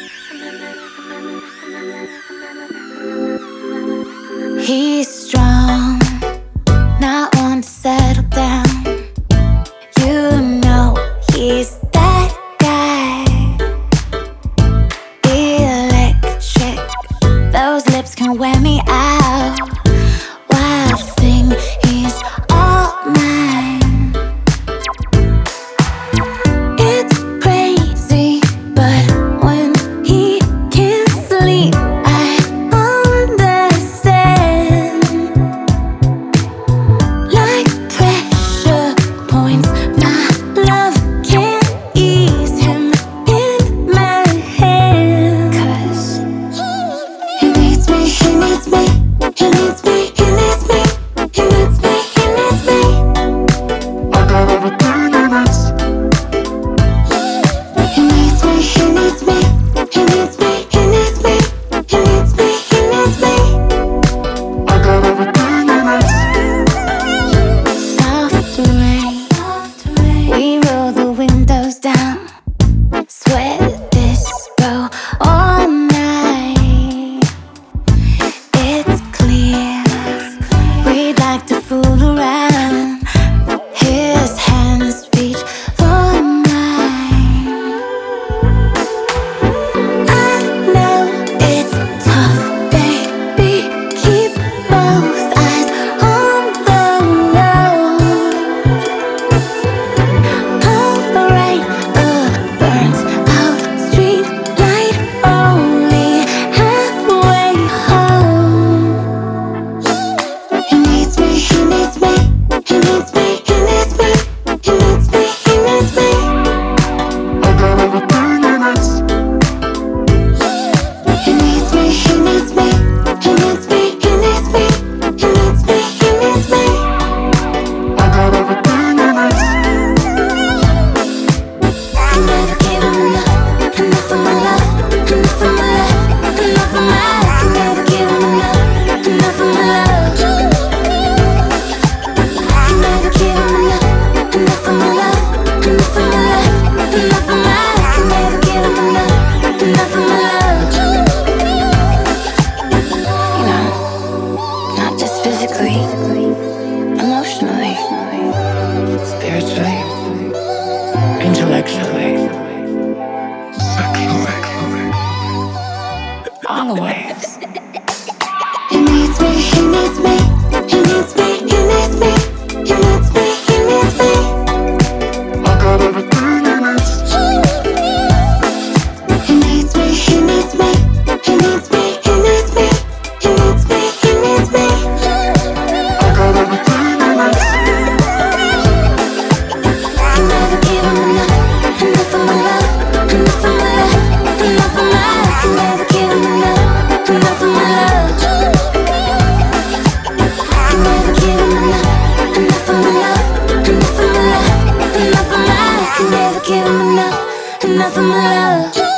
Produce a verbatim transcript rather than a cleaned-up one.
He's strong, not one to settle down. You know he's that guy. Electric, those lips can wear me out. Wild thing, he's all mine. It's crazy, but when he can't sleep, I understand. Like pressure points, my love can't ease him in my hand. 'Cause he needs me, he needs me, he needs me, he needs me, he needs me, he needs me. I got everything he needs. He needs me, he needs me, he needs me, he needs me, he needs me, he needs me. I got everything he needs. Soft rain, we roll the windows down. Sweat this row all night. It's clear we'd like to fool around. His hands reach for mine. I know it's tough, baby. Keep both eyes on the road. Pull the right, uh, burns out. Street light only halfway home. He needs me, he needs me, he needs me, he needs me, he needs me, he needs me. I got everything he needs. He needs me, he needs me, he needs me, he needs me, he needs me, he needs me. I got everything he needs. Can never give him enough, enough of my love, enough of my love, enough of my love. Can never give him enough, enough of my love. Can never give him enough, enough of my love, enough of my love, enough of my love. Can never give him enough, enough of my love. You know, not just physically, emotionally, Spiritually, intellectually, sexually, all the ways. he needs me, he needs me, he needs me, he needs me, he needs me, he needs me. I got everything he needs. He needs me, he needs me, he needs me, he needs me, he needs me, he needs me. I got everything he needs. Can never give him enough, enough of my love, enough of my love, enough of my love. Can never give him enough, enough of my love. Can never give him enough, enough of my love, enough of my love, enough of my love. Can never give him enough, enough of my love.